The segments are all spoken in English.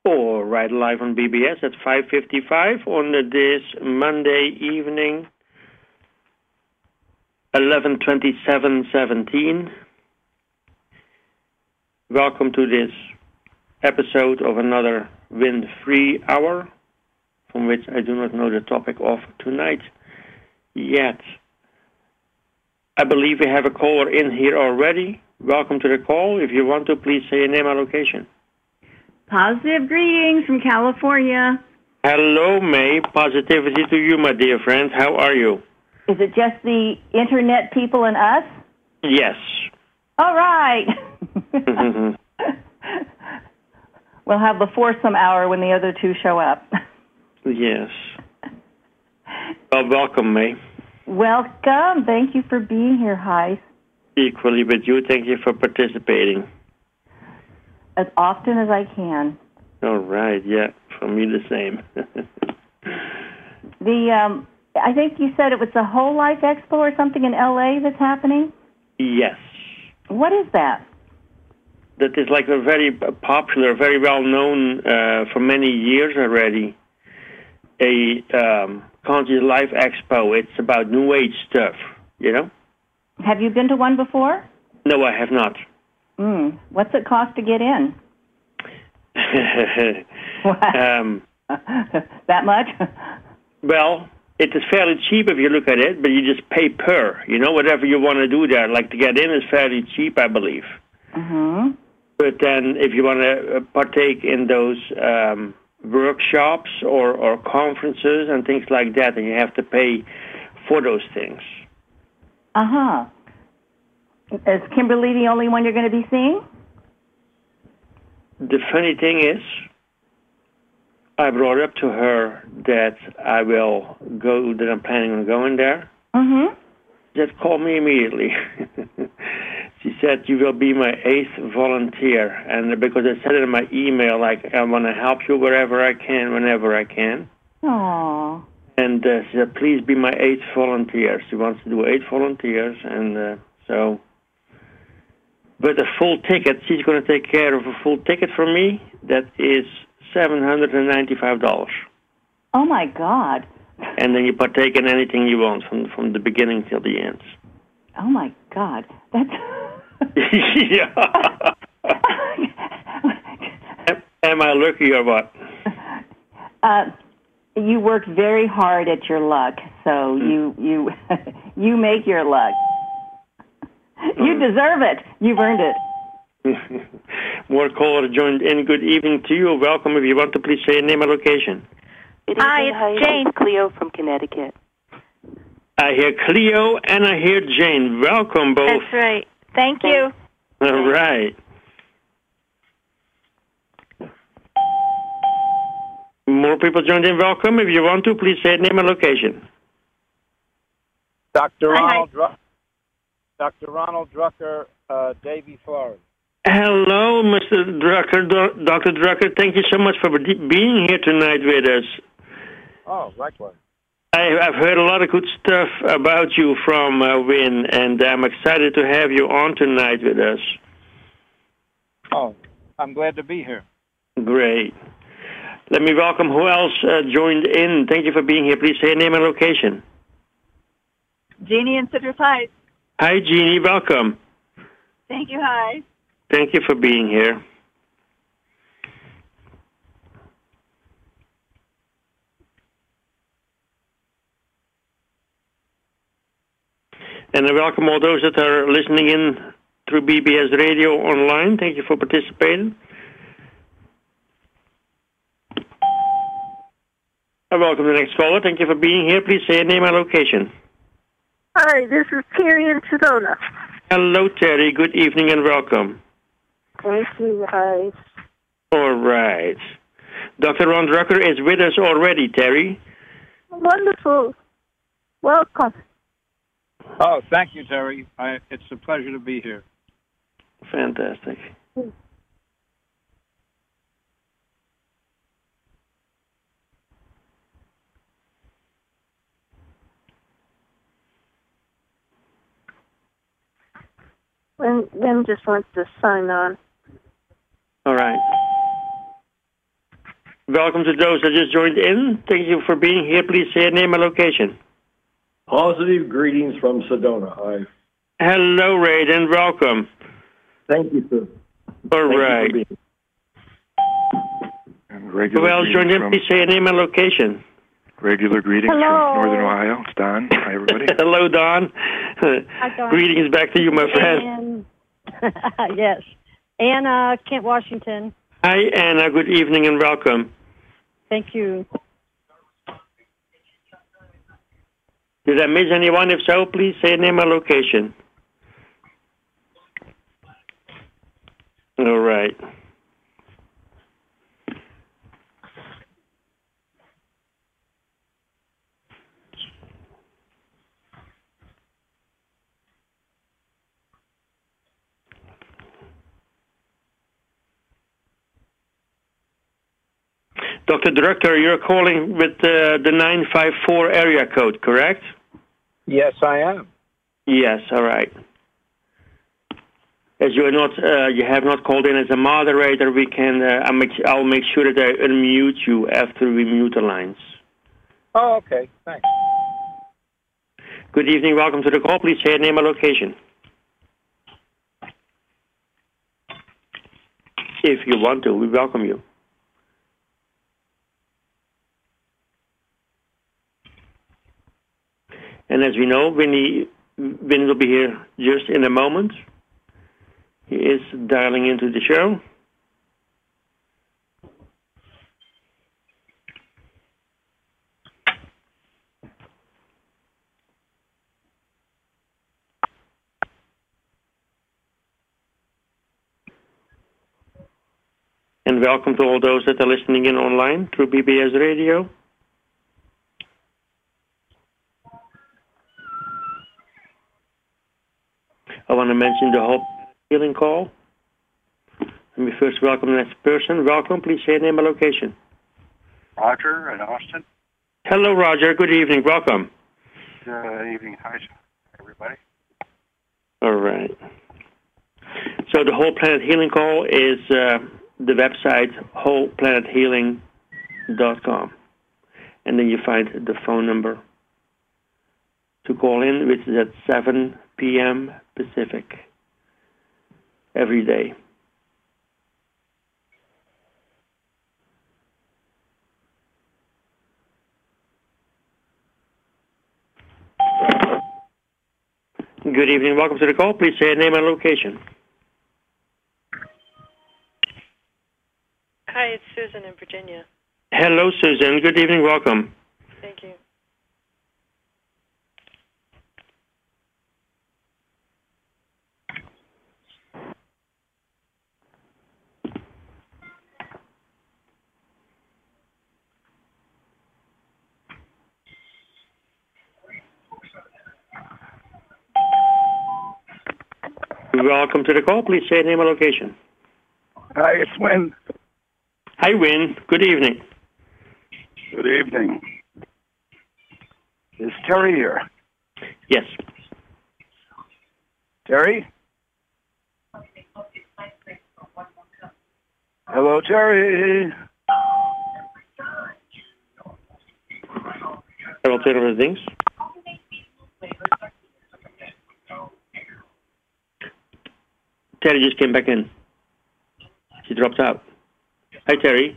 All right, live on BBS at 5:55 on this Monday evening, 11/27/17. Welcome to this episode of another Wind-Free Hour, from which I do not know the topic of tonight yet. I believe we have a caller in here already. Welcome to the call. If you want to, please say your name and location. Positive greetings from California. Hello, May. Positivity to you, my dear friend. How are you? Is it just the internet people and us? Yes. All right. We'll have the foursome hour when the other two show up. Yes. Well, welcome, May. Welcome. Thank you for being here, Heis. Equally with you. Thank you for participating. As often as I can. All right. Yeah, for me the same. I think you said it was a Whole Life Expo or something in L.A. that's happening? Yes. What is that? That is like a very popular, very well-known for many years already, a Conscious Life Expo. It's about New Age stuff, you know? Have you been to one before? No, I have not. What's it cost to get in? That much? Well, it is fairly cheap if you look at it, but you just pay per. You know, whatever you want to do there. Like to get in is fairly cheap, I believe. Mm-hmm. But then if you want to partake in those workshops or conferences and things like that, then you have to pay for those things. Uh-huh. Is Kimberly the only one you're going to be seeing? The funny thing is, I brought up to her that I will go, that I'm planning on going there. Mm-hmm. Just call me immediately. She said, you will be my 8th volunteer. And because I said it in my email, like, I want to help you wherever I can, whenever I can. Aww. And she said, please be my 8th volunteer. She wants to do 8 volunteers, and so... But a full ticket, she's going to take care of a full ticket for me. That is $795. Oh, my God. And then you partake in anything you want from the beginning till the end. Oh, my God. That's... Yeah. Am I lucky or what? You worked very hard at your luck, so you you make your luck. You deserve it. You've earned it. More callers joined in. Good evening to you. Welcome. If you want to, please say your name and location. Hi, it's Jane. Cleo from Connecticut. I hear Cleo and I hear Jane. Welcome, both. That's right. Thank you. All right. More people joined in. Welcome. If you want to, please say your name and location. Dr. Ronald Drucker, Davie, Florida. Hello, Mr. Drucker, Dr. Drucker. Thank you so much for being here tonight with us. Oh, likewise. I've heard a lot of good stuff about you from Win, and I'm excited to have you on tonight with us. Oh, I'm glad to be here. Great. Let me welcome who else joined in. Thank you for being here. Please say your name and location. Jeannie in Citrus Heights. Hi, Jeannie. Welcome. Thank you, hi. Thank you for being here. And I welcome all those that are listening in through BBS Radio online. Thank you for participating. I welcome the next caller. Thank you for being here. Please say your name and location. Hi, this is Terry in Sedona. Hello, Terry. Good evening and welcome. Thank you, hi. All right. Dr. Ron Drucker is with us already, Terry. Wonderful. Welcome. Oh, thank you, Terry. It's a pleasure to be here. Fantastic. Wim just wants to sign on. All right. Welcome to those that just joined in. Thank you for being here. Please say your name and location. Positive greetings from Sedona. Hi. Hello, Ray, and welcome. Thank you, sir. All right. Who else joined in? Please say your name and location. Regular greetings Hello. from Northern Ohio. It's Don. Hi, everybody. Hello, Don. Hi, Don. Greetings back to you, my friend. Yes. Anna, Kent, Washington. Hi, Anna. Good evening and welcome. Thank you. Did I miss anyone? If so, please say your name and location. All right. Dr. Director, you're calling with the 954 area code, correct? Yes, I am. Yes, all right. As you are not, you have not called in as a moderator, we can. I'll make sure that I unmute you after we mute the lines. Oh, okay. Thanks. Good evening. Welcome to the call. Please say your name and location. If you want to, we welcome you. And as we know, Win will be here just in a moment. He is dialing into the show. And welcome to all those that are listening in online through BBS Radio. I want to mention the whole healing call. Let me first welcome the next person. Welcome. Please say your name and location. Roger in Austin. Hello, Roger. Good evening. Welcome. Good evening. Hi, everybody. All right. So the Whole Planet Healing Call is the website wholeplanethealing.com. And then you find the phone number to call in, which is at 7 p.m. Pacific every day. Good evening. Welcome to the call. Please say your name and location. Hi, it's Susan in Virginia. Hello, Susan. Good evening. Welcome. Thank you. Welcome to the call. Please say your name and location. Hi, it's Win. Hi, Win. Good evening. Good evening. Is Terry here? Yes. Terry? Hello, Terry. Alternative things. Terry just came back in. She dropped out. Hi, Terry.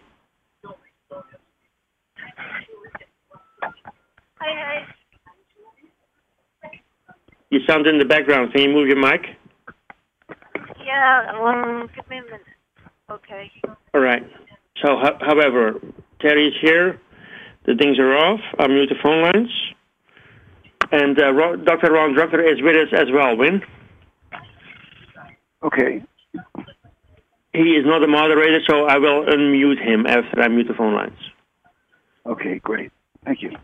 Hi. You sound in the background. Can you move your mic? Yeah, give me a minute. Okay. All right. So, however, Terry is here. The things are off. I'll mute the phone lines. And Dr. Ron Drucker is with us as well, Win. Okay. He is not a moderator, so I will unmute him after I mute the phone lines. Okay, great. Thank you.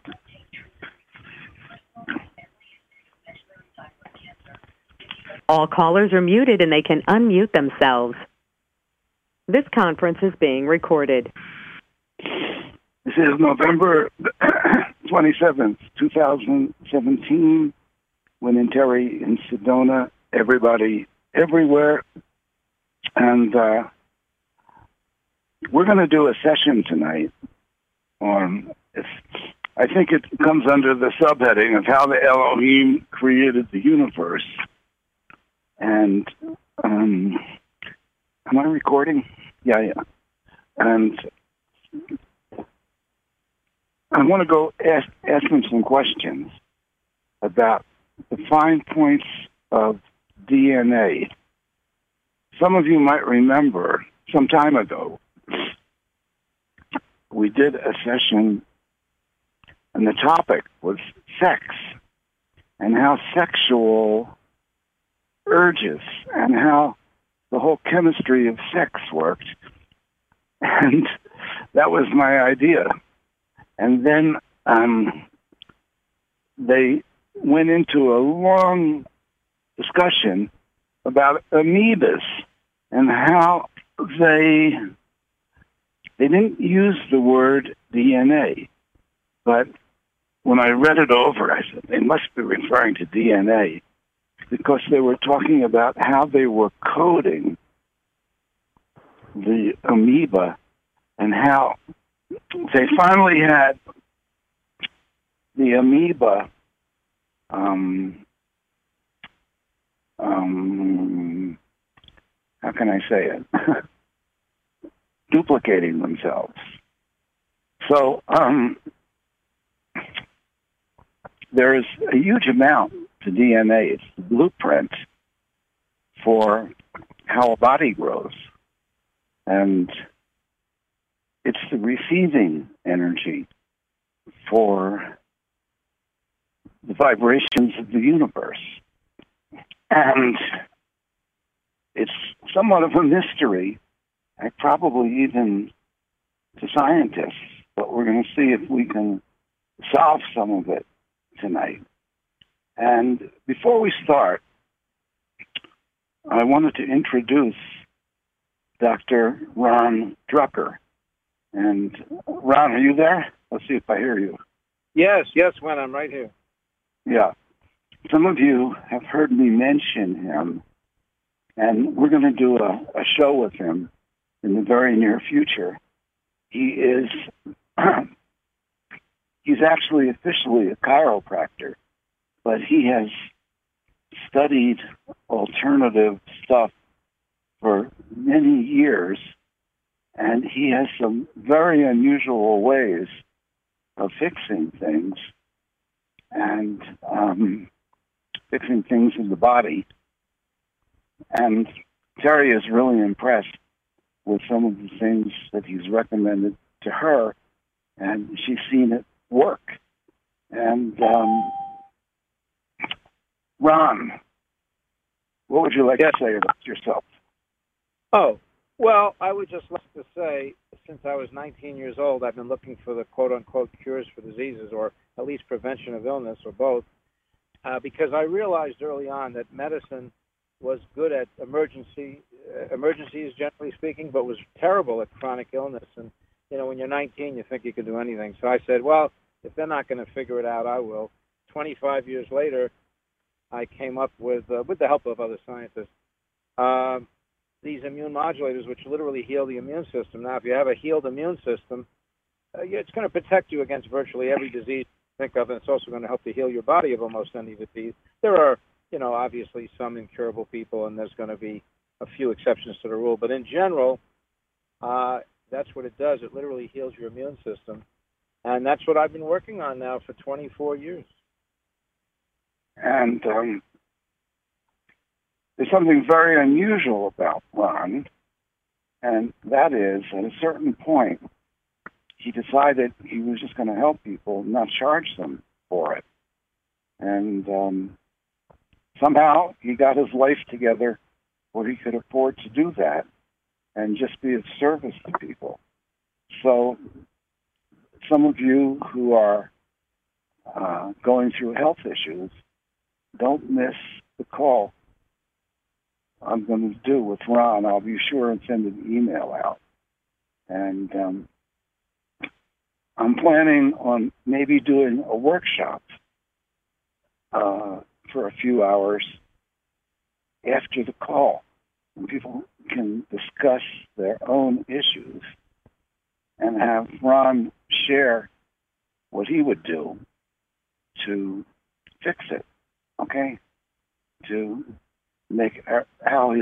All callers are muted and they can unmute themselves. This conference is being recorded. This is November 27th, 2017. Win and Terry in Sedona. Everybody, everywhere. And we're going to do a session tonight on, I think it comes under the subheading of how the Elohim created the universe. And am I recording? Yeah. And I want to go ask him some questions about the fine points of DNA. Some of you might remember some time ago, we did a session and the topic was sex and how sexual urges and how the whole chemistry of sex worked. And that was my idea. And then they went into a long discussion about amoebas and how they didn't use the word DNA. But when I read it over, I said, they must be referring to DNA because they were talking about how they were coding the amoeba and how they finally had the amoeba how can I say it? Duplicating themselves. So there is a huge amount to DNA. It's the blueprint for how a body grows. And it's the receiving energy for the vibrations of the universe. And it's somewhat of a mystery, and probably even to scientists, but we're going to see if we can solve some of it tonight. And before we start, I wanted to introduce Dr. Ron Drucker. And Ron, are you there? Let's see if I hear you. Yes, Wen, I'm right here. Yeah. Some of you have heard me mention him, and we're going to do a show with him in the very near future. He is, he's actually officially a chiropractor, but he has studied alternative stuff for many years, and he has some very unusual ways of fixing things and fixing things in the body. And Terry is really impressed with some of the things that he's recommended to her, and she's seen it work. And Ron, what would you like to say about yourself? Oh, well, I would just like to say, since I was 19 years old, I've been looking for the quote-unquote cures for diseases, or at least prevention of illness, or both, because I realized early on that medicine was good at emergencies, generally speaking, but was terrible at chronic illness. And, you know, when you're 19, you think you can do anything. So I said, well, if they're not going to figure it out, I will. 25 years later, I came up with the help of other scientists, these immune modulators, which literally heal the immune system. Now, if you have a healed immune system, it's going to protect you against virtually every disease you think of, and it's also going to help to heal your body of almost any disease. There are, you know, obviously some incurable people, and there's going to be a few exceptions to the rule. But in general, that's what it does. It literally heals your immune system. And that's what I've been working on now for 24 years. And there's something very unusual about Ron, and that is, at a certain point, he decided he was just going to help people, not charge them for it. And somehow he got his life together where he could afford to do that and just be of service to people. So some of you who are going through health issues, don't miss the call I'm going to do with Ron. I'll be sure and send an email out. And I'm planning on maybe doing a workshop for a few hours after the call. And people can discuss their own issues and have Ron share what he would do to fix it, okay? To make how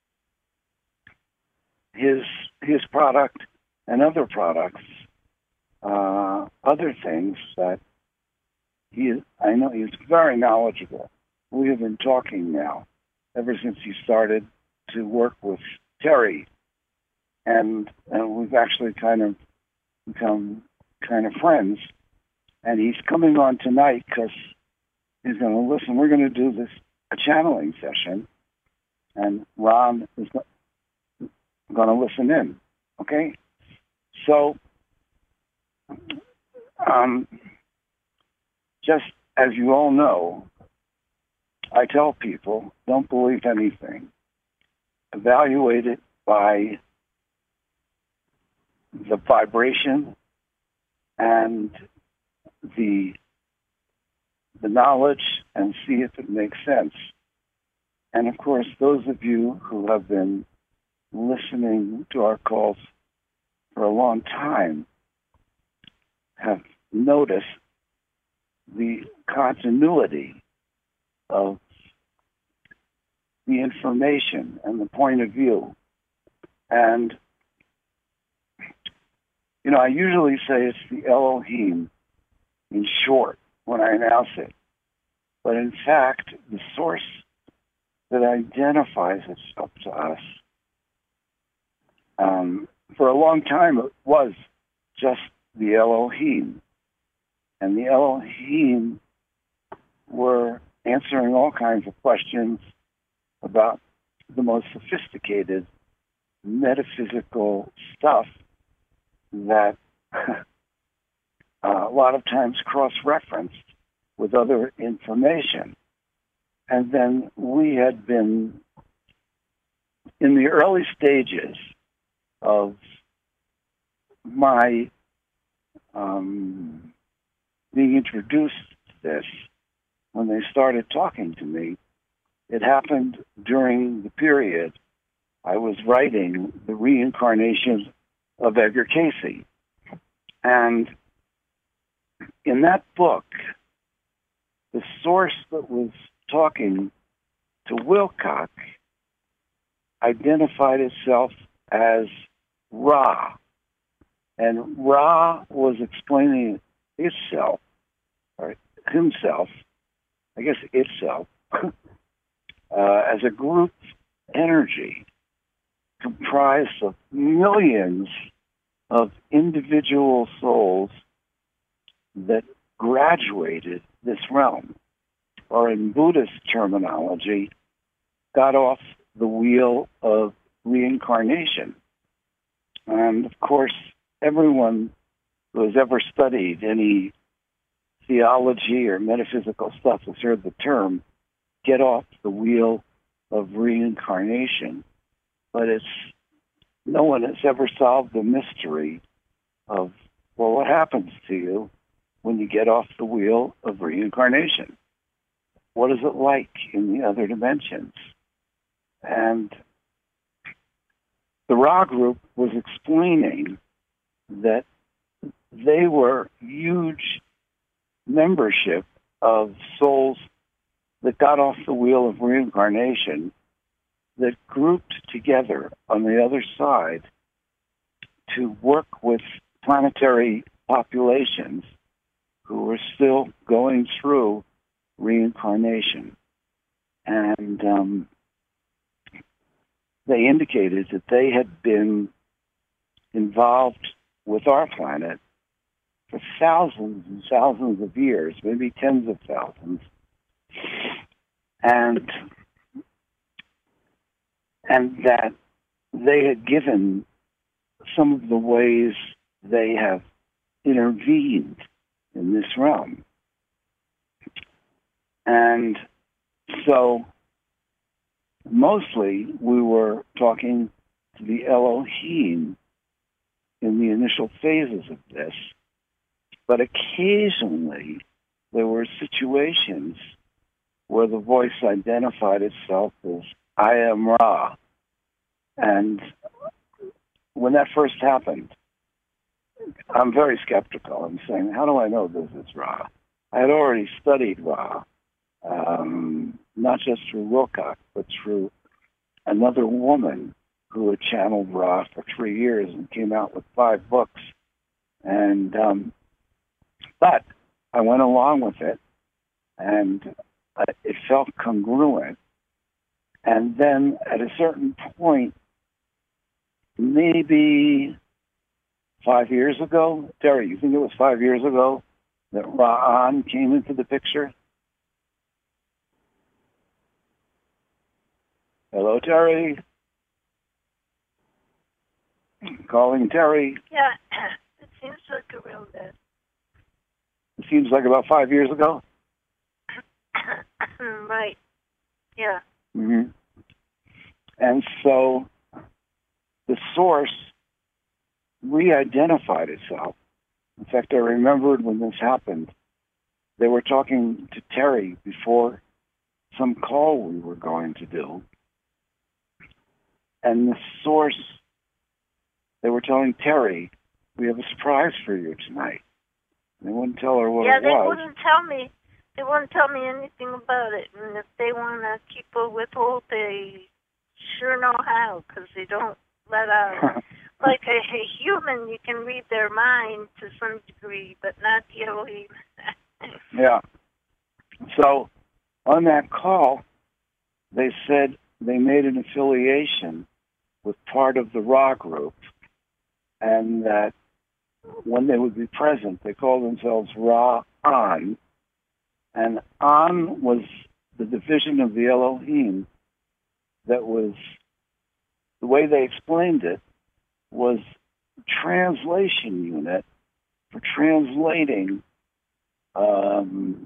his product and other products, other things that I know he's very knowledgeable. We have been talking now ever since he started to work with Terry, and we've actually kind of become kind of friends. And he's coming on tonight because he's going to listen. We're going to do a channeling session, and Ron is going to listen in. Okay, so just as you all know, I tell people, don't believe anything. Evaluate it by the vibration and the knowledge, and see if it makes sense. And of course, those of you who have been listening to our calls for a long time have noticed the continuity of the information and the point of view. And, you know, I usually say it's the Elohim in short when I announce it. But in fact, the source that identifies itself to us, for a long time it was just the Elohim. And the Elohim were answering all kinds of questions about the most sophisticated metaphysical stuff that a lot of times cross-referenced with other information. And then we had been in the early stages of my being introduced to this. When they started talking to me, it happened during the period I was writing The Reincarnation of Edgar Cayce. And in that book, the source that was talking to Wilcock identified itself as Ra. And Ra was explaining itself, or himself, I guess itself, as a group energy comprised of millions of individual souls that graduated this realm, or in Buddhist terminology, got off the wheel of reincarnation. And of course, everyone who has ever studied any theology or metaphysical stuff has heard the term get off the wheel of reincarnation. But no one has ever solved the mystery of, well, what happens to you when you get off the wheel of reincarnation? What is it like in the other dimensions? And the Ra group was explaining that they were huge membership of souls that got off the wheel of reincarnation that grouped together on the other side to work with planetary populations who were still going through reincarnation. And they indicated that they had been involved with our planet for thousands and thousands of years, maybe tens of thousands. And that they had given some of the ways they have intervened in this realm. And so mostly we were talking to the Elohim in the initial phases of this, but occasionally there were situations where the voice identified itself as I am Ra. And when that first happened, I'm very skeptical. I'm saying, how do I know this is Ra? I had already studied Ra, not just through Wilcock, but through another woman who had channeled Ra for 3 years and came out with 5 books. And but I went along with it, and it felt congruent. And then at a certain point, maybe 5 years ago, Terry, you think it was 5 years ago that Ra'an came into the picture? Hello, Terry. Calling Terry. Yeah, it seems like a real bit. It seems like about 5 years ago. Right. Yeah. Mm-hmm. And so the source re-identified itself. In fact, I remembered when this happened, they were talking to Terry before some call we were going to do. And the source, they were telling Terry, we have a surprise for you tonight. They wouldn't tell her what it was. Yeah, they wouldn't tell me. They wouldn't tell me anything about it. And if they want to keep a withhold, they sure know how, because they don't let out. Like a human, you can read their mind to some degree, but not the Elohim. Yeah. So on that call, they said they made an affiliation with part of the Ra group, and that when they would be present, they called themselves Ra'an, and An was the division of the Elohim that was, the way they explained it, was translation unit for translating, I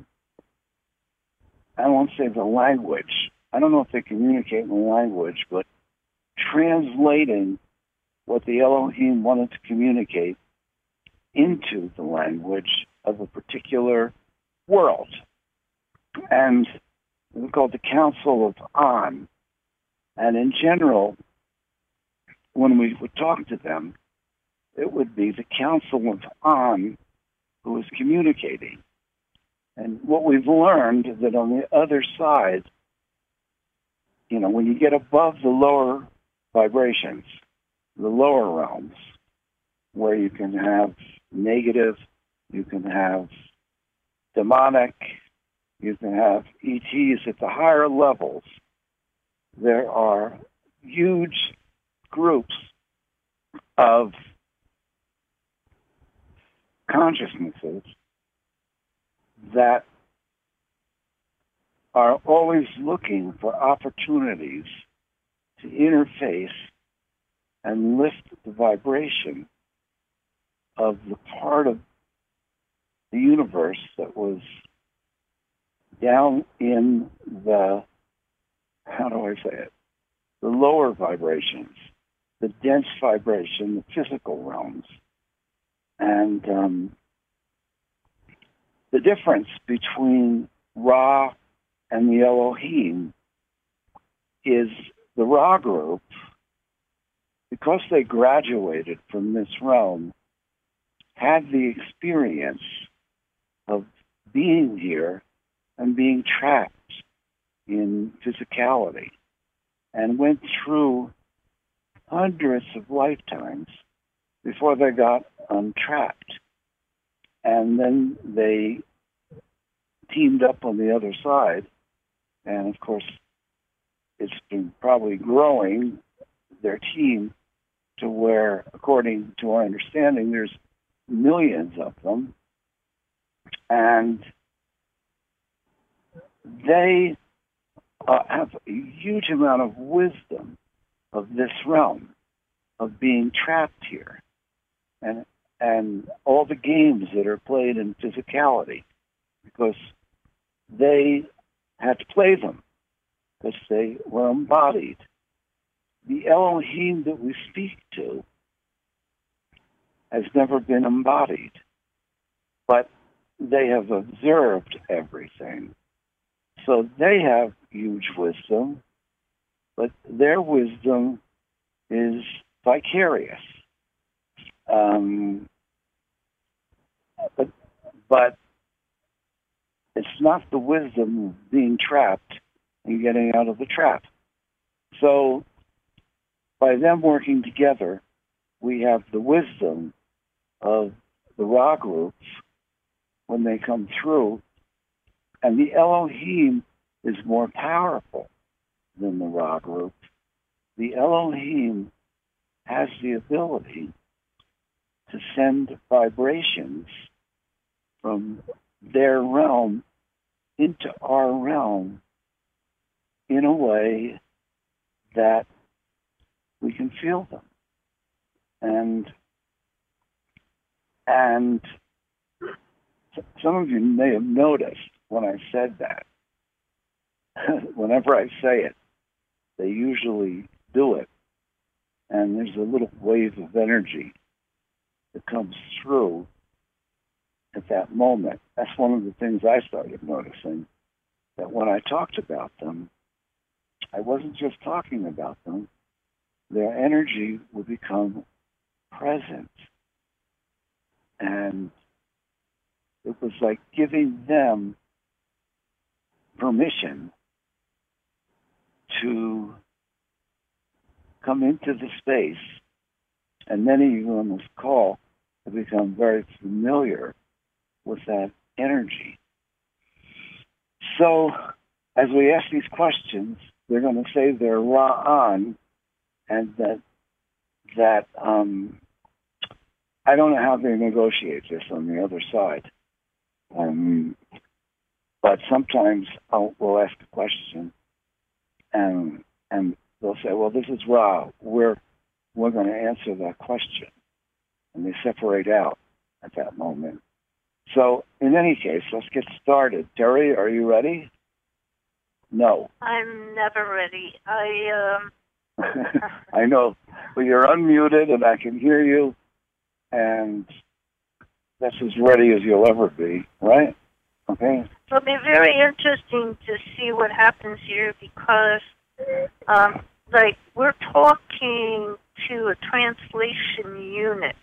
won't say the language. I don't know if they communicate in the language, but translating what the Elohim wanted to communicate into the language of a particular world. And it was called the Council of An. And in general, when we would talk to them, it would be the Council of An who was communicating. And what we've learned is that on the other side, you know, when you get above the lower vibrations, the lower realms, where you can have negative, you can have demonic, you can have ETs at the higher levels, there are huge groups of consciousnesses that are always looking for opportunities to interface and lift the vibration of the part of the universe that was down in the, how do I say it, the lower vibrations, the dense vibration, the physical realms. And the difference between Ra and the Elohim is the Ra group, because they graduated from this realm, had the experience of being here and being trapped in physicality, and went through hundreds of lifetimes before they got untrapped. And then they teamed up on the other side, and of course it's been probably growing, their team, to where, according to our understanding, there's millions of them, and they have a huge amount of wisdom of this realm, of being trapped here, and all the games that are played in physicality, because they had to play them, because they were embodied. The Elohim that we speak to has never been embodied, but they have observed everything. So they have huge wisdom, but their wisdom is vicarious. But it's not the wisdom of being trapped and getting out of the trap. So by them working together, we have the wisdom of the Ra groups when they come through, and the Elohim is more powerful than the Ra group. The Elohim has the ability to send vibrations from their realm into our realm in a way that we can feel them. And some of you may have noticed when I said that, whenever I say it, they usually do it. And there's a little wave of energy that comes through at that moment. That's one of the things I started noticing, that when I talked about them, I wasn't just talking about them. Their energy would become present. And it was like giving them permission to come into the space. And many of you on this call have become very familiar with that energy. So as we ask these questions, they're going to say they're Ra'an, and that I don't know how they negotiate this on the other side. But sometimes we'll ask a question, and they'll say, well, this is Ra. We're going to answer that question. And they separate out at that moment. So in any case, let's get started. Terry, are you ready? No. I'm never ready. I know. Well, you're unmuted, and I can hear you, and that's as ready as you'll ever be, right? Okay. It'll be very interesting to see what happens here because, we're talking to a translation unit,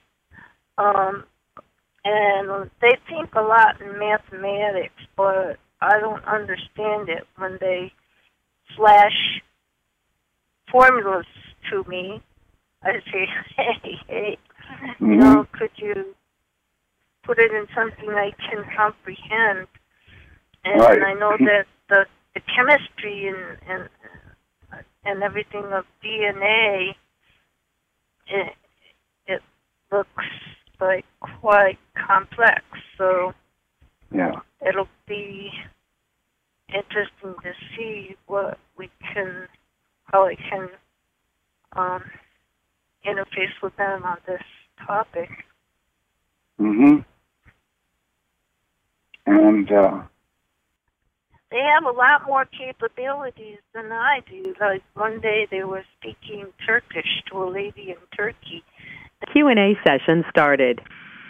and they think a lot in mathematics, but I don't understand it when they flash formulas to me. I say, hey, could you put it in something I can comprehend? And right. I know that the chemistry and everything of DNA, it looks like quite complex. So yeah, it'll be interesting to see how I can interface with them on this topic. Mm-hmm. And they have a lot more capabilities than I do. Like one day they were speaking Turkish to a lady in Turkey. The Q&A session started.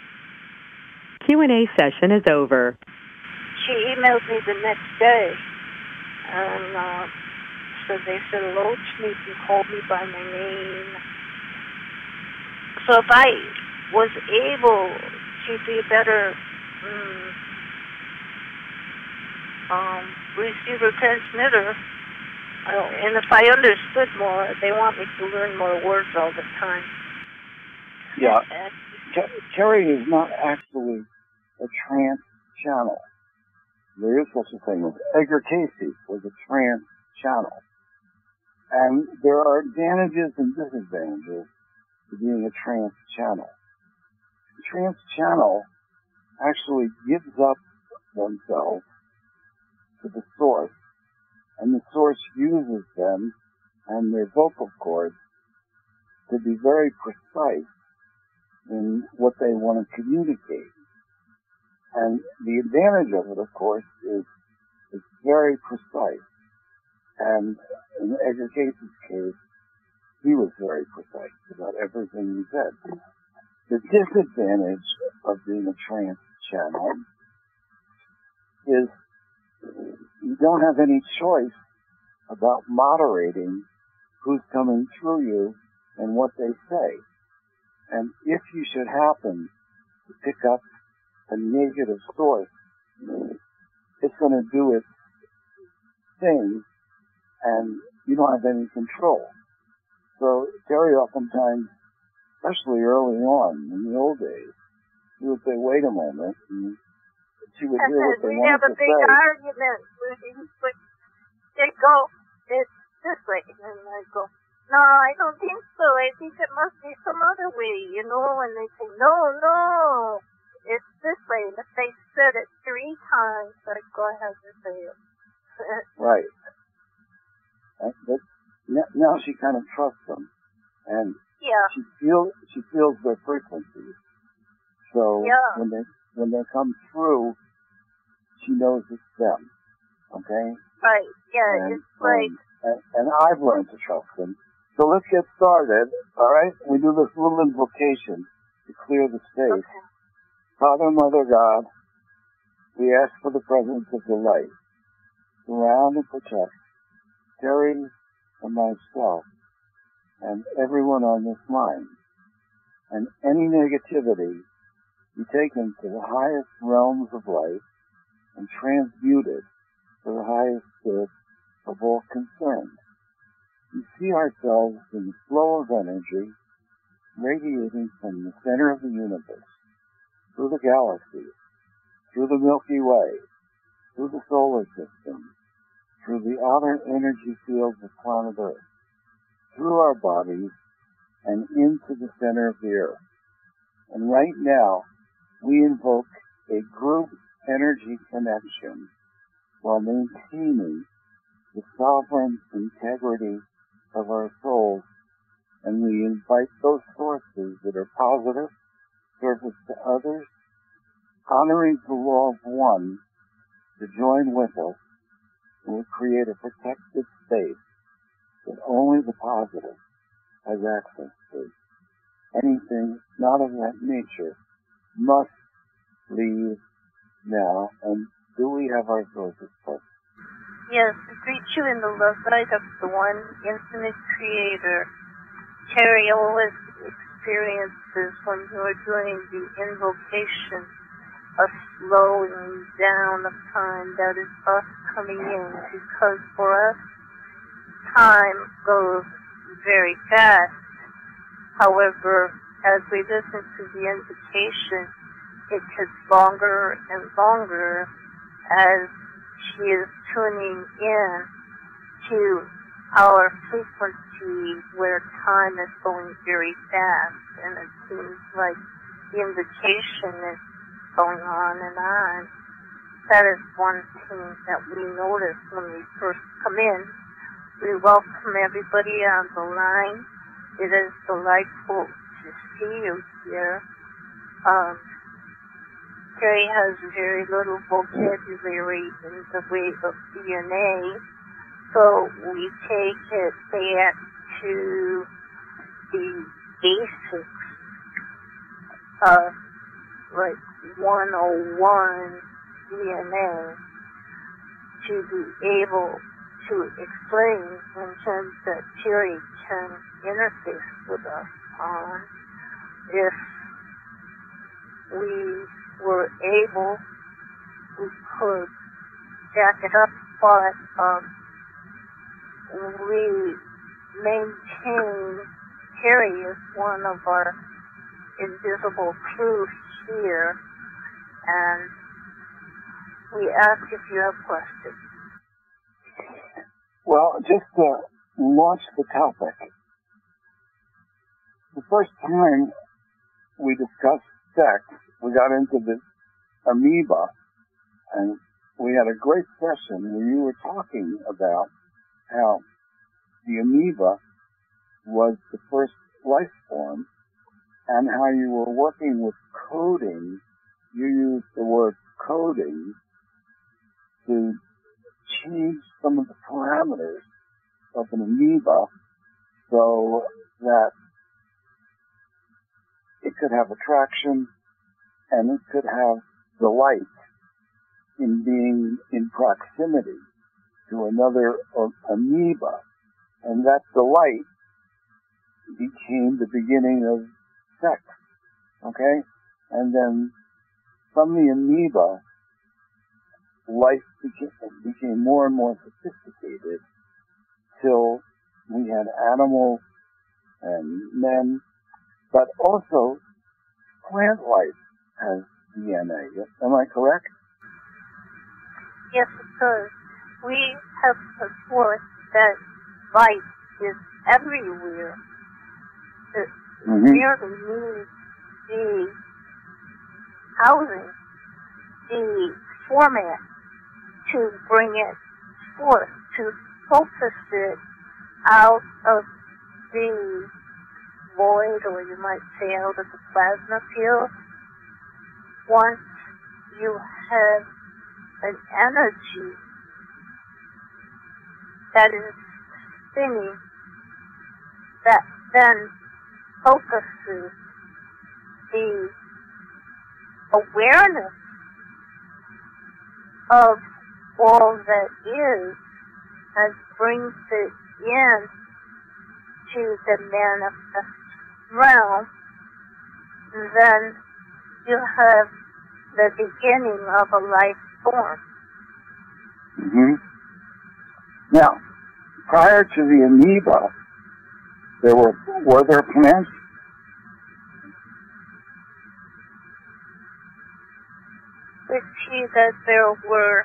Q&A session is over. She emailed me the next day, and so they said hello to me and called me by my name. So if I was able to be a better receiver transmitter, and if I understood more, they want me to learn more words all the time. Yeah, Terry is not actually a trance channel. There is such a thing as Edgar Cayce was a trance channel. And there are advantages and disadvantages to being a trance channel. The trance channel actually gives up themselves to the source, and the source uses them and their vocal cords to be very precise in what they want to communicate. And the advantage of it, of course, is it's very precise. And in Edgar Cayce's case, he was very precise about everything he said. The disadvantage of being a trance channel is you don't have any choice about moderating who's coming through you and what they say. And if you should happen to pick up a negative source, it's going to do its thing, and you don't have any control. So Terry oftentimes, especially early on in the old days, he would say, "Wait a moment," and she would hear what they wanted to say. We have a big argument. They go, "It's this way," and I go, "No, I don't think so. I think it must be some other way, you know." And they say, "No, it's this way." And if they said it 3 times, I'd go ahead and say it. Right. But now she kind of trusts them, and she feels their frequencies. So when they come through, she knows it's them. Okay. Right. Yeah. And, it's like. And I've learned to trust them. So let's get started. All right. We do this little invocation to clear the space. Okay. Father, Mother, God, we ask for the presence of the light. Surround and protect Terry and myself and everyone on this line. And any negativity be taken to the highest realms of light and transmuted for the highest good of all concerned. We see ourselves in the flow of energy radiating from the center of the universe, through the galaxies, through the Milky Way, through the solar system, through the outer energy fields of planet Earth, through our bodies, and into the center of the Earth. And right now, we invoke a group energy connection while maintaining the sovereign integrity of our souls, and we invite those forces that are positive, service to others, honoring the law of one, to join with us, and we'll create a protected space that only the positive has access to. Anything not of that nature must leave now. And do we have our sources first? Yes, we greet you in the love light of the one infinite creator. Terry always experiences when you're doing the invocation a slowing down of time. That is us coming in, because for us, time goes very fast. However, as we listen to the invocation, it gets longer and longer as she is tuning in to our frequency where time is going very fast, and it seems like the invitation is going on and on. That is one thing that we notice when we first come in. We welcome everybody on the line. It is delightful to see you here. Terry has very little vocabulary in the way of DNA, so we take it back to the basics of like 101 DNA to be able to explain in terms that Terry can interface with us on. If we were able, we could jack it up, but we maintain Terry as one of our invisible crew here, and we ask if you have questions. Well, just to launch the topic, the first time we discussed sex, we got into the amoeba, and we had a great session where you were talking about how the amoeba was the first life form, and how you were working with coding. You used the word coding to change some of the parameters of an amoeba so that it could have attraction and it could have delight in being in proximity to another amoeba. And that delight became the beginning of sex. Okay? And then from the amoeba, life became more and more sophisticated till we had animals and men, but also plant life has DNA. Am I correct? Yes, it does. We have put forth that life is everywhere. It merely needs the housing, the format to bring it forth, to focus it out of the void, or you might say out of the plasma field. Once you have an energy that is spinning, that then focuses the awareness of all that is and brings it in to the manifest realm, then you have the beginning of a life form. Now, prior to the amoeba, were there plants? We see that there were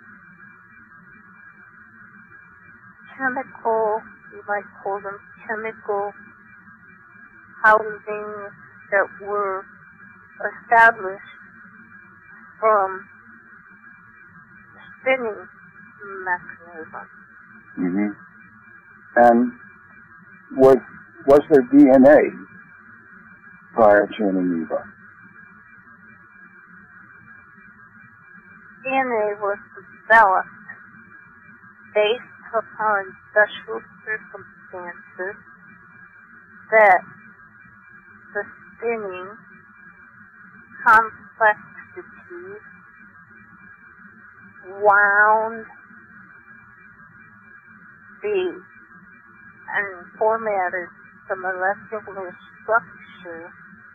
chemical, you might call them chemical housings that were established from spinning mechanism. And was there DNA prior to an amoeba? DNA was developed based upon special circumstances that the spinning complexity wound and formatted the molecular structure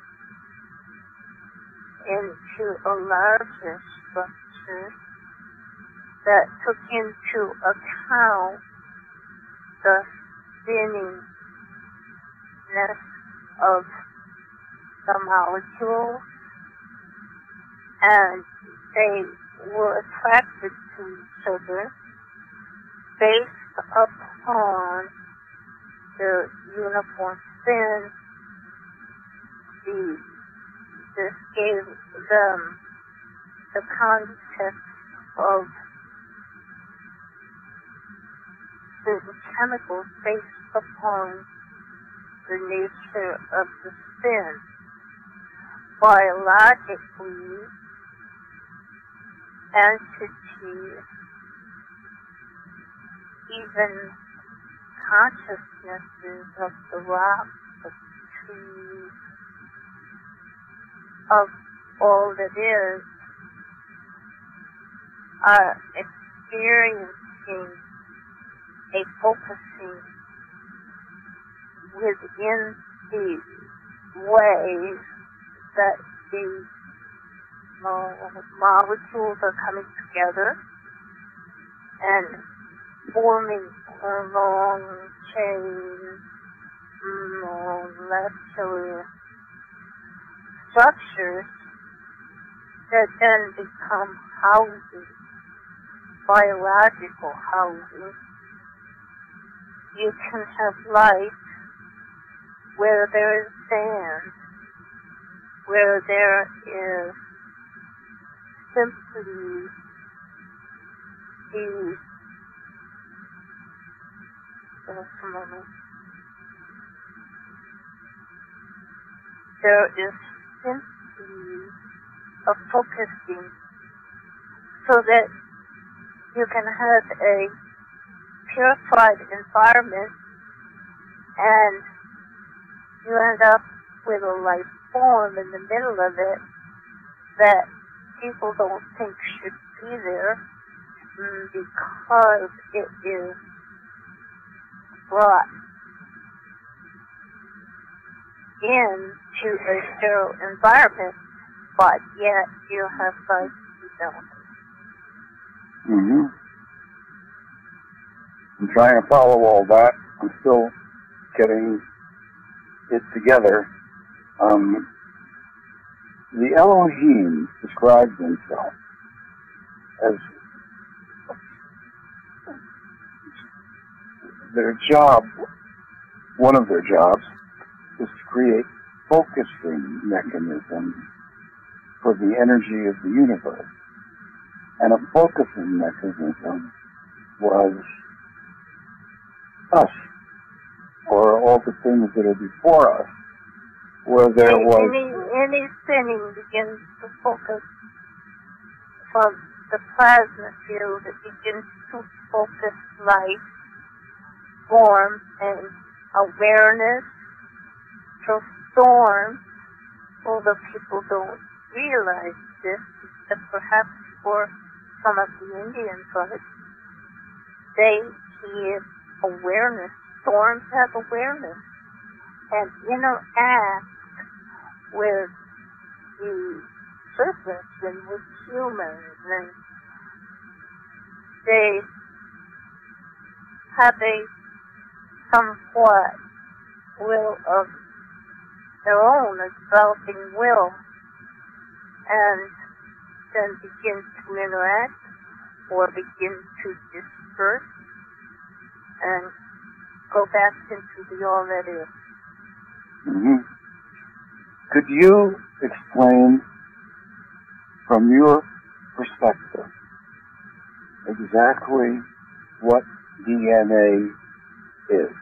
into a larger structure that took into account the spinningness of the molecules, and they were attracted to each other based upon the uniform spin. This gave them the context of certain chemicals based upon the nature of the spin. Biologically, entities, even consciousnesses of the rocks, of the trees, of all that is, are experiencing a focusing within the ways that the molecules are coming together and forming long chain molecular structures that then become houses, biological houses. You can have life where there is sand, where there is simply the just a moment. There is simply a focusing so that you can have a purified environment and you end up with a life form in the middle of it that people don't think should be there because it is brought into a sterile environment. but yet you have life you don't. Mm-hmm. I'm trying to follow all that. I'm still getting it together. The Elohim describes himself as their job, one of their jobs, is to create focusing mechanisms for the energy of the universe. And a focusing mechanism was us, or all the things that are before us, where there was... Any spinning begins to focus from the plasma field. It begins to focus light, form, and awareness to storm. Although people don't realize this, that perhaps for some of the Indian tribes, they give awareness. Storms have awareness and interact with the serpents and with humans, and they have a somewhat will of their own, a developing will, and then begin to interact or begin to disperse and go back into the all that is. Mm-hmm. Could you explain from your perspective exactly what DNA is?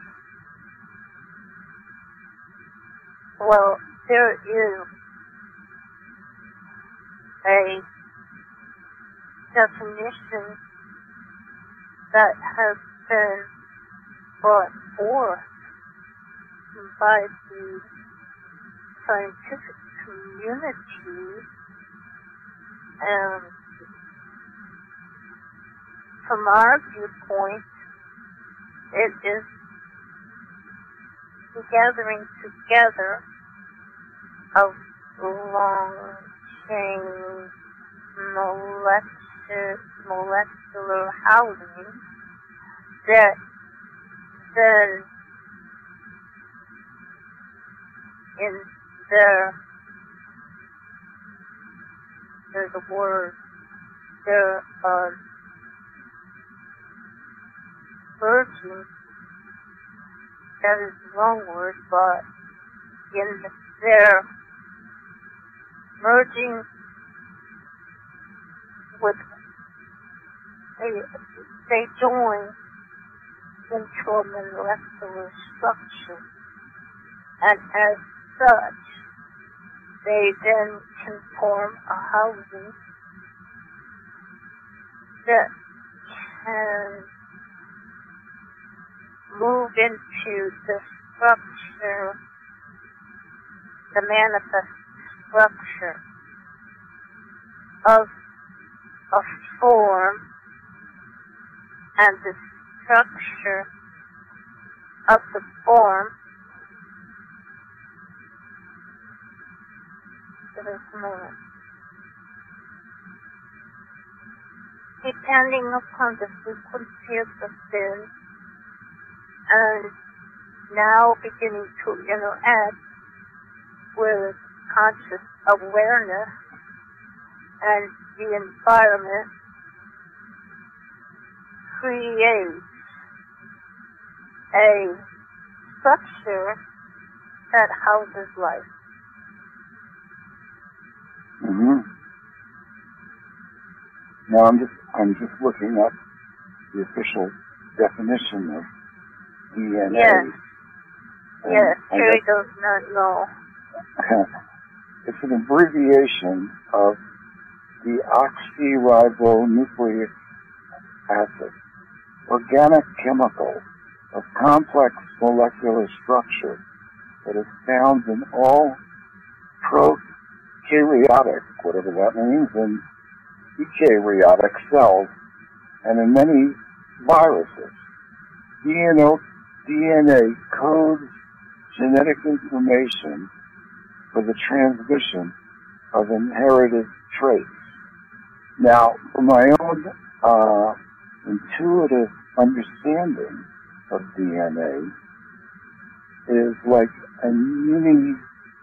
Well, there is a definition that has been brought forth by the scientific community, and from our viewpoint, it is the gathering together of long chain molecular housing that then in there's a word, they're merging, that is the wrong word, but in their merging with, they join into a molecular structure, and as such, they then can form a housing that can move into the structure, the manifest structure of a form, and the structure of the form depending upon the frequency of the spin, and now beginning to interact with conscious awareness and the environment, creates a structure that houses life. Mm-hmm. Now I'm just looking up the official definition of DNA. Yes. Yes, Terry does not know. It's an abbreviation of the oxyribonucleic acid, organic chemical of complex molecular structure that is found in all prokaryotic, whatever that means, and eukaryotic cells, and in many viruses. DNA codes genetic information for the transmission of inherited traits. Now, from my own intuitive understanding of DNA, is like a mini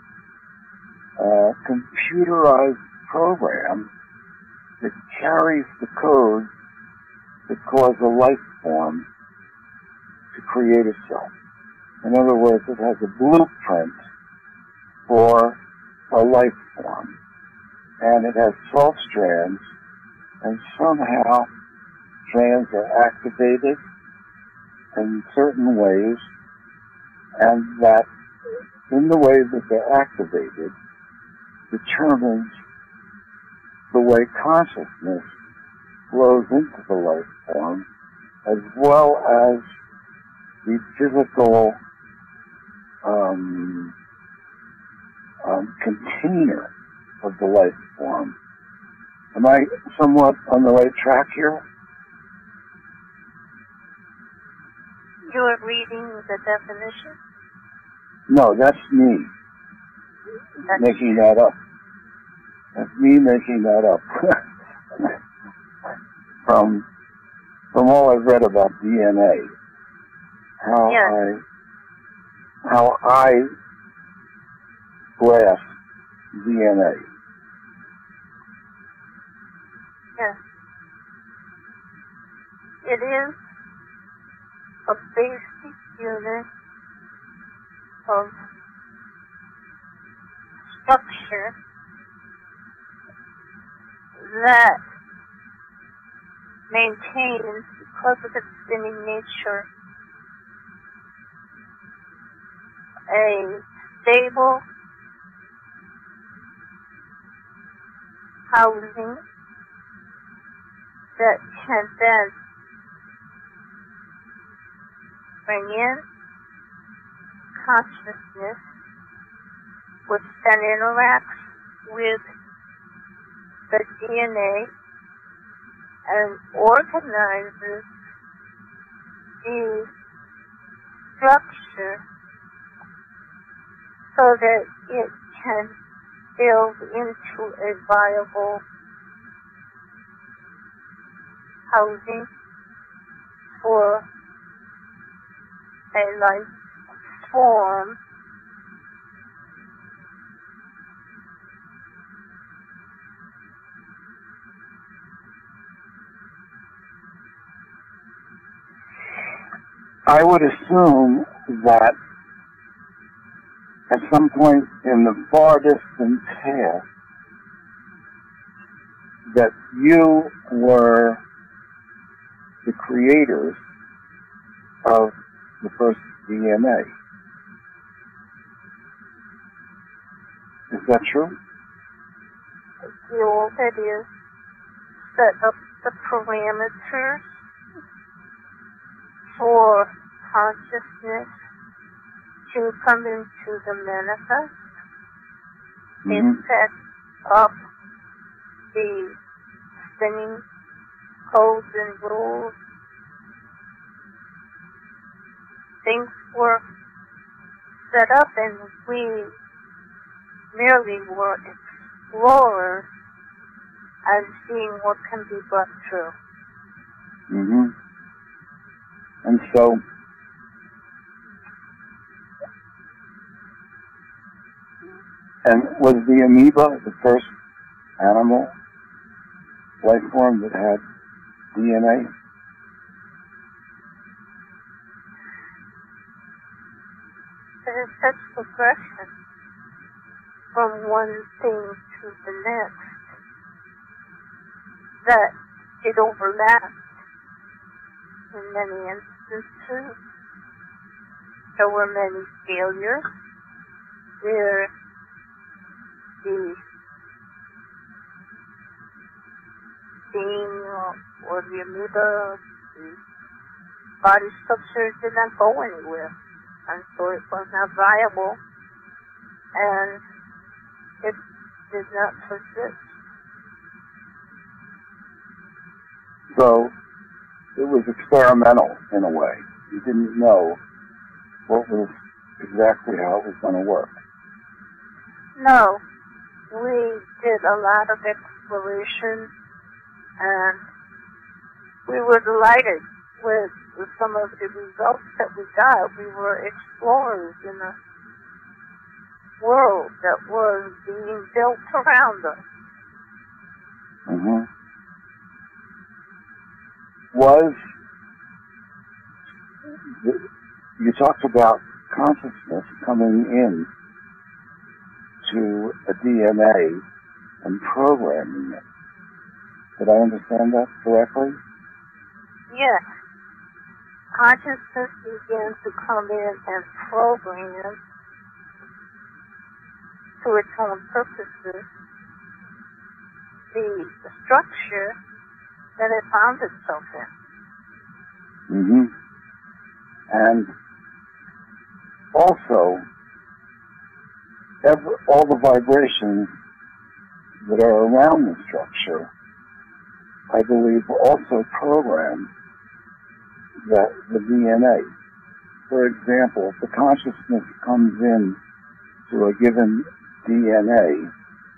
computerized program that carries the code that cause a life form to create itself. In other words, it has a blueprint for a life form. And it has 12 strands, and somehow strands are activated in certain ways, and that in the way that they're activated determines the way consciousness flows into the life form, as well as the physical container of the life form. Am I somewhat on the right track here? You are reading the definition? No, that's me making that up. That's me making that up. From all I've read about DNA, how I grasp DNA. Yes. It is a basic unit of structure that maintains, because of its spinning nature, a stable housing that can then bring in consciousness, which then interacts with the DNA and organizes the structure so that it can build into a viable housing for a life form. I would assume that at some point in the far distant past, that you were the creators of the first DNA. Is that true? You that is set up the parameters for consciousness to come into the manifest. It sets up the spinning codes and rules. Things were set up and we merely were explorers and seeing what can be brought through. And so, and was the amoeba the first animal life form that had DNA? There is such progression from one thing to the next that it overlaps in many instances. There were many failures where the being or the amoeba, the body structure did not go anywhere, and so it was not viable, and it did not persist. So it was experimental in a way. You didn't know what was exactly how it was going to work. No, we did a lot of exploration, and we were delighted with some of the results that we got. We were explorers in a world that was being built around us. Mm-hmm. You talked about consciousness coming in to a DNA and programming it. Did I understand that correctly? Yes. Consciousness began to come in and program to its own purposes the structure that it found itself in. Mm-hmm. And also, all the vibrations that are around the structure, I believe, also program the DNA. For example, if the consciousness comes in to a given DNA,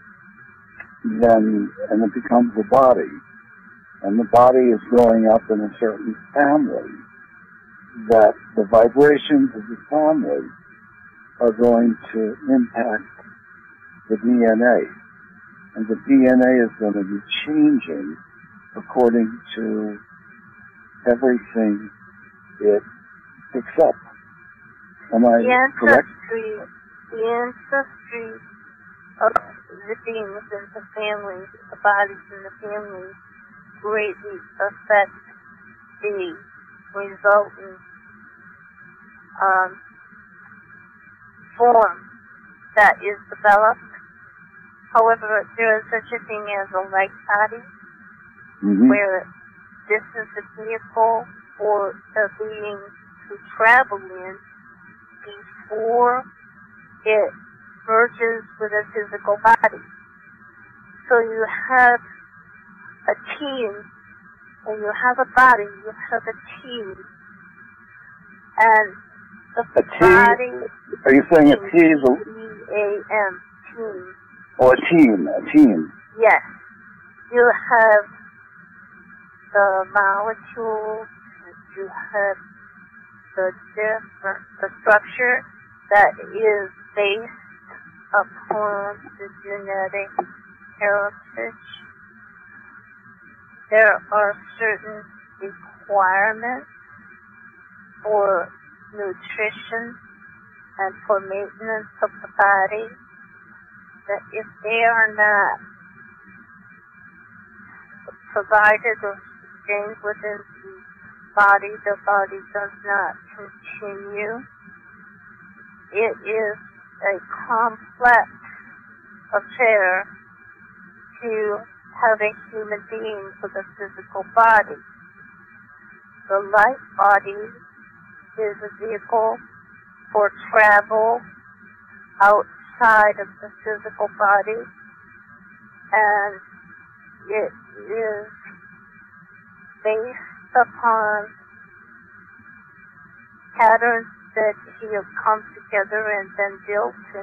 then, and it becomes a body, and the body is growing up in a certain family, that the vibrations of the family are going to impact the DNA. And the DNA is going to be changing according to everything it picks up. Am I correct? The ancestry of the beings in the family, the bodies in the family, greatly affect the resultant form that is developed. However, there is such a thing as a light body, where this is the vehicle for the being to travel in before it merges with a physical body. So you have a team, and you have a body, you have a team, and the body... Are you saying a team? T-E-A-M, team. Oh, a team. Yes. You have the molecules, you have the structure that is based upon the genetic heritage. There are certain requirements for nutrition and for maintenance of the body that if they are not provided or sustained within the body does not continue. It is a complex affair to have a human being with a physical body. The light body is a vehicle for travel outside of the physical body, and it is based upon patterns that have come together and then built and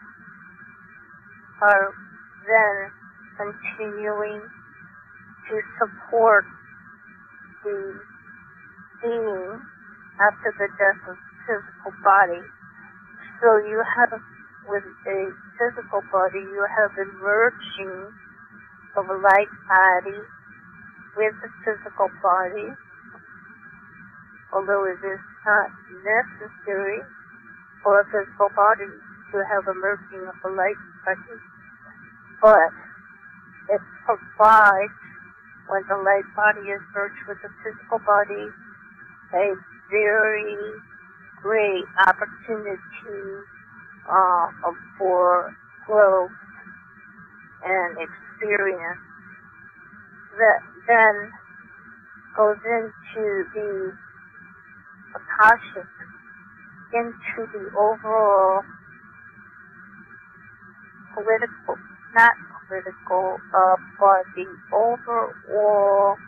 are then continuing to support the being after the death of the physical body. So you have, with a physical body, you have a merging of a light body with the physical body, although it is not necessary for a physical body to have a merging of a light body, but it provides, when the light body is merged with the physical body, a very great opportunity for growth and experience that then goes into the Akashic, into the overall but the overall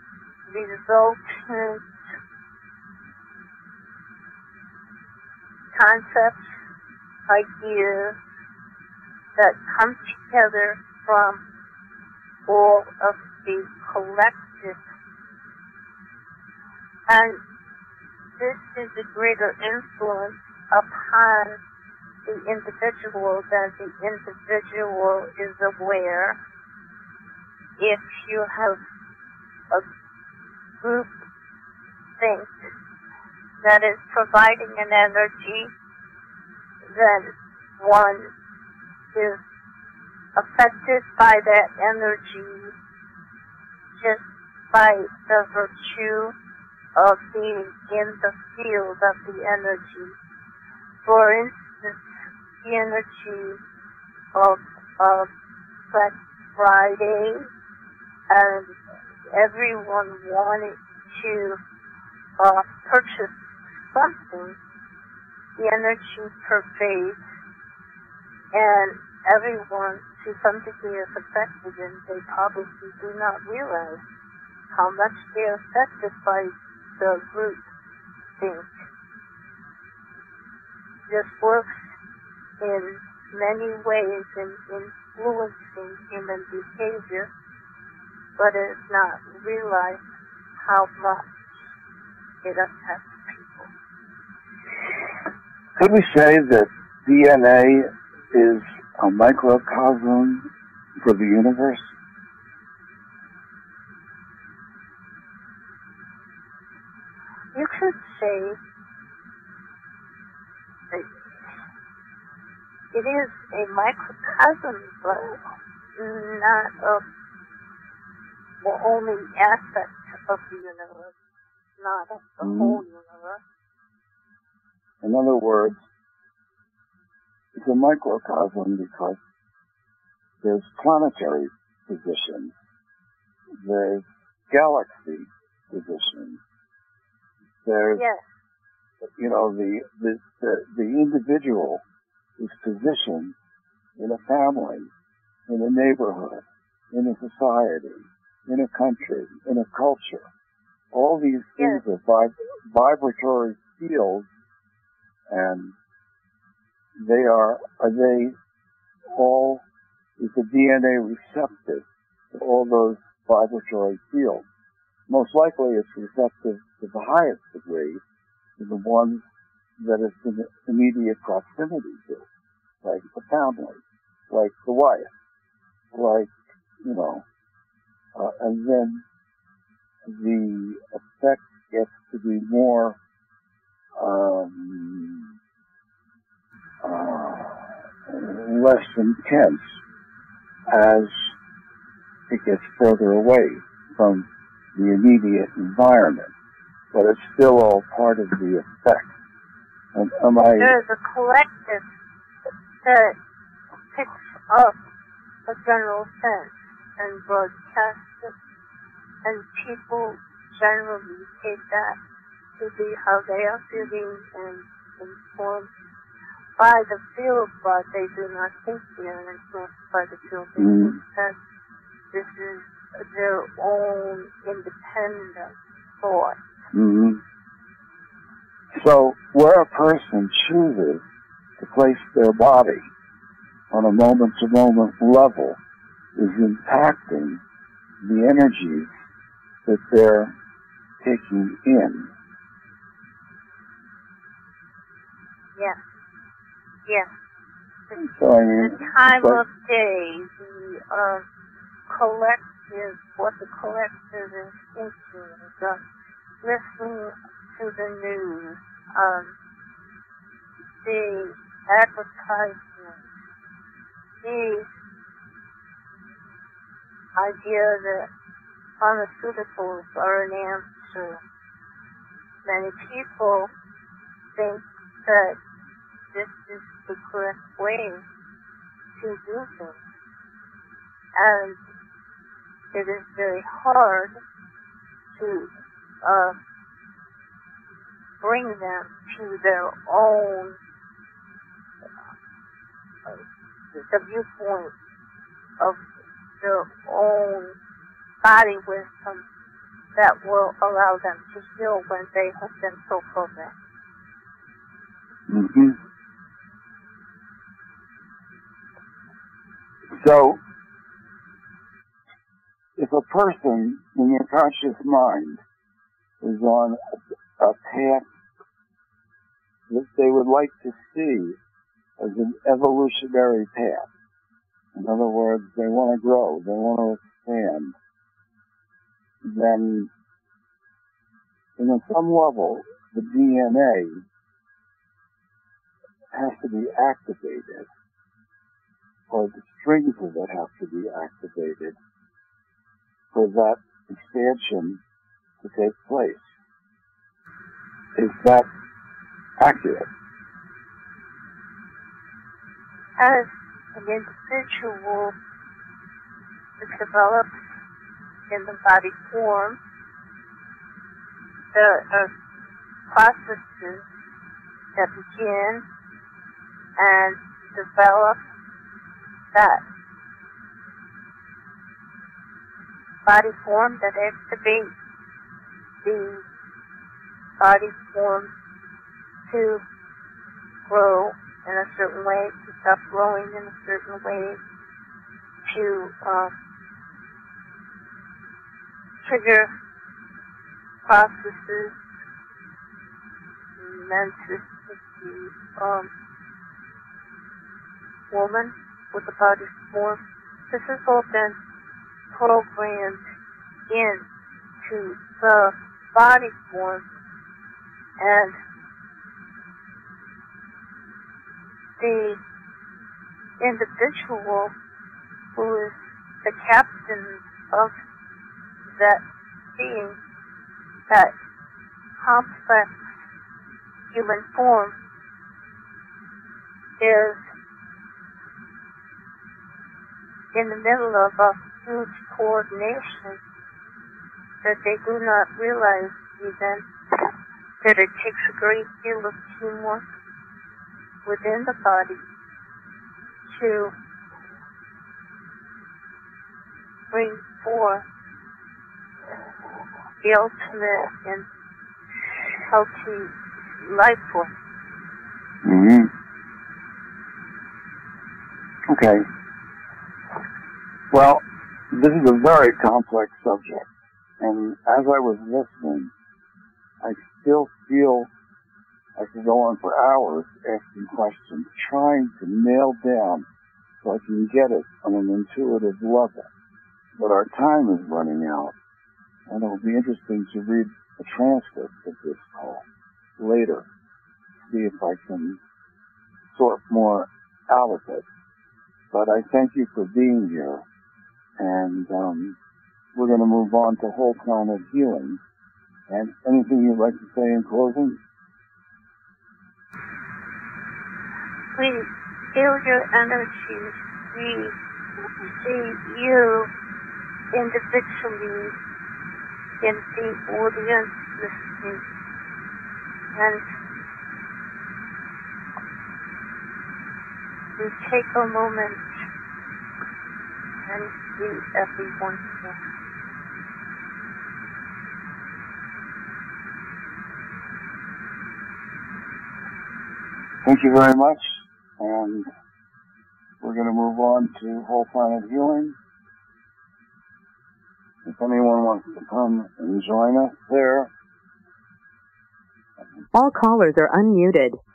resultant concepts, ideas that come together from all of the collective. And this is a greater influence upon the individual than the individual is aware. If you have a group think that is providing an energy, then one is affected by that energy just by the virtue of being in the field of the energy. For instance, the energy of Black Friday, and everyone wanted to purchase something, the energy pervades, and everyone to some degree is affected, and they probably do not realize how much they are affected by the group think. This works in many ways in influencing human behavior, but it is not realized how much it affects people. Could we say that DNA is a microcosm for the universe? You could say that it is a microcosm, but not the only aspect of the universe, not of the whole universe. In other words, it's a microcosm because there's planetary positions, there's galaxy positions, there's, the individual is positioned in a family, in a neighborhood, in a society, in a country, in a culture. All these things are vibratory fields, and they all, is the DNA receptive to all those vibratory fields? Most likely it's receptive to the highest degree, to the ones that it's in immediate proximity to, like the family, like the wife, like, and then the effect gets to be more less intense as it gets further away from the immediate environment, but it's still all part of the effect. There's a collective that picks up a general sense and broadcasts it, and people generally take that to be how they are feeling and informed by the field, but they do not think they are influenced by the field. They think that this is their own independent thought. So where a person chooses to place their body on a moment-to-moment level is impacting the energies that they're taking in. Yes. So, the time of day, the collective, what the collective is thinking, listening to the news, the advertisements, the idea that pharmaceuticals are an answer. Many people think that this is the correct way to do things. And it is very hard to bring them to their own, the viewpoint of their own body wisdom that will allow them to heal when they have been so programmed. Mm-hmm. So, if a person in their conscious mind is on a path that they would like to see as an evolutionary path, in other words, they want to grow, they want to expand, then, on some level, the DNA has to be activated, or the strings of it have to be activated for that expansion to take place. Is that accurate? As an individual develops in the body form, there are processes that begin and develop that body form, that activates the body form to grow in a certain way, to stop growing in a certain way, to trigger processes meant to the woman with the body form. This has all been programmed into the body form, and the individual who is the captain of that being, that complex human form, is in the middle of a huge coordination that they do not realize even that it takes a great deal of teamwork within the body to bring forth the ultimate and healthy life force. Mm-hmm. Okay. Well, this is a very complex subject, and as I was listening, I still feel I could go on for hours asking questions, trying to nail down so I can get it on an intuitive level. But our time is running out, and it'll be interesting to read a transcript of this call later, see if I can sort more out of it. But I thank you for being here, and we're going to move on to Whole Planet Healing. And anything you'd like to say in closing? We feel your energy. We see you individually in the audience listening. And we take a moment and see everyone here. Thank you very much, and we're going to move on to Whole Planet Healing. If anyone wants to come and join us there. All callers are unmuted.